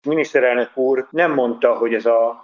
Miniszterelnök úr nem mondta, hogy ez a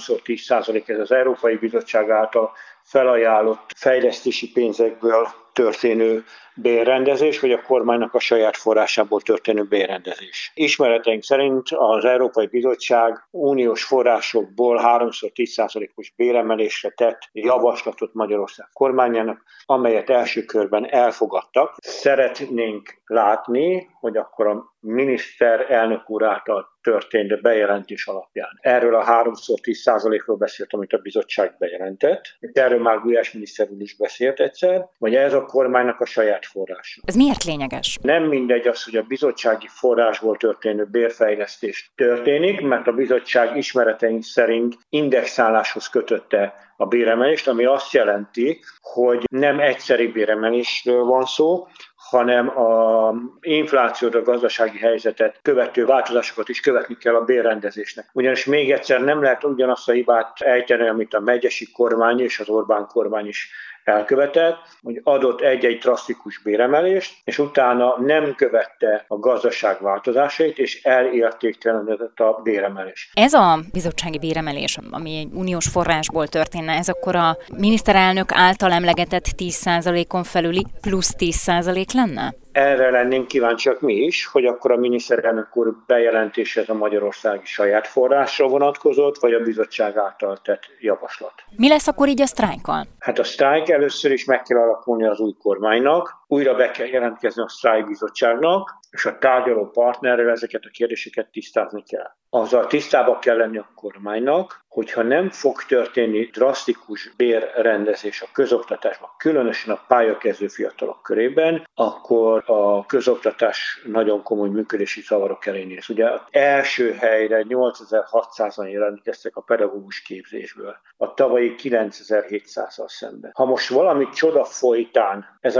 3x10%, ez az Európai Bizottság által felajánlott fejlesztési pénzekből történő bérrendezés, vagy a kormánynak a saját forrásából történő bérrendezés. Ismereteink szerint az Európai Bizottság uniós forrásokból 3x10%-os béremelésre tett javaslatot Magyarország kormányának, amelyet első körben elfogadtak. Szeretnénk látni, hogy akkor a miniszterelnök úr által történt bejelentés alapján. Erről a 3x10%-ról beszélt, amit a bizottság bejelentett. Erről már Gulyás miniszter úr is beszélt egyszer, hogy ez a kormánynak a saját forrása. Ez miért lényeges? Nem mindegy az, hogy a bizottsági forrásból történő bérfejlesztés történik, mert a bizottság ismereteink szerint indexáláshoz kötötte a béremelést, ami azt jelenti, hogy nem egyszeri béremelésről van szó, hanem az inflációt, a gazdasági helyzetet követő változásokat is követni kell a bérrendezésnek. Ugyanis még egyszer nem lehet ugyanazt a hibát ejteni, amit a megyesi kormány és az Orbán kormány is elkövetett, hogy adott egy-egy drasztikus béremelést, és utána nem követte a gazdaság változásait, és elértéktelenedett a béremelés. Ez a bizottsági béremelés, ami egy uniós forrásból történne, ez akkor a miniszterelnök által emlegetett 10%-on felüli plusz 10% lenne? Erre lennénk kíváncsiak mi is, hogy akkor a miniszterelnök úr bejelentése a magyarországi saját forrásra vonatkozott, vagy a bizottság által tett javaslat. Mi lesz akkor így a sztrájkkal? Hát a sztrájk először is meg kell alakulni az új kormánynak, újra be kell jelentkezni a sztrájkbizottságnak, és a tárgyaló partnerrel ezeket a kérdéseket tisztázni kell. Azzal tisztában kell lenni a kormánynak, hogyha nem fog történni drasztikus bérrendezés a közoktatásban, különösen a pályakezdő fiatalok körében, akkor a közoktatás nagyon komoly működési zavarok elé néz. Ugye az első helyre 8600-an jelentkeztek a pedagógus képzésből, a tavalyi 9700-al szemben. Ha most valami csoda folytán ez a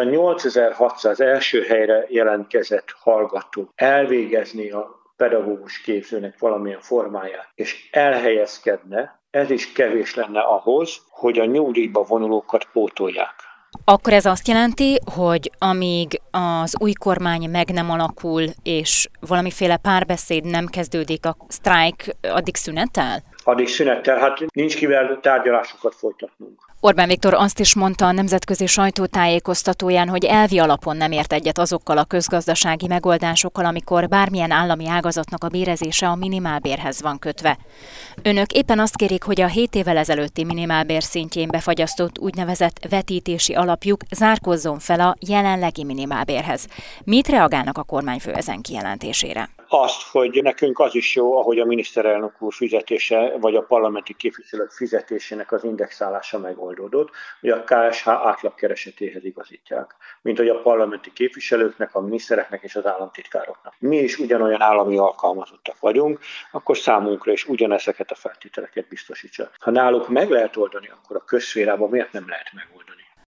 8600 első helyre jelentkezett hallgató elvégezni a pedagógus képzőnek valamilyen formáját, és elhelyezkedne, ez is kevés lenne ahhoz, hogy a nyugdíjba vonulókat pótolják. Akkor ez azt jelenti, hogy amíg az új kormány meg nem alakul, és valamiféle párbeszéd nem kezdődik, a sztrájk addig szünetel? Addig szünettel, hát nincs kivel tárgyalásokat folytatnunk. Orbán Viktor azt is mondta a nemzetközi sajtótájékoztatóján, hogy elvi alapon nem ért egyet azokkal a közgazdasági megoldásokkal, amikor bármilyen állami ágazatnak a bérezése a minimálbérhez van kötve. Önök éppen azt kérik, hogy a 7 évvel ezelőtti minimálbér szintjén befagyasztott úgynevezett vetítési alapjuk zárkozzon fel a jelenlegi minimálbérhez. Mit reagálnak a kormányfő ezen kijelentésére? Azt, hogy nekünk az is jó, ahogy a miniszterelnök úr fizetése, vagy a parlamenti képviselők fizetésének az indexálása megoldódott, hogy a KSH átlagkeresetéhez igazítják, mint hogy a parlamenti képviselőknek, a minisztereknek és az államtitkároknak. Mi is ugyanolyan állami alkalmazottak vagyunk, akkor számunkra is ugyanezeket a feltételeket biztosítsa. Ha náluk meg lehet oldani, akkor a közszférában miért nem lehet megoldani?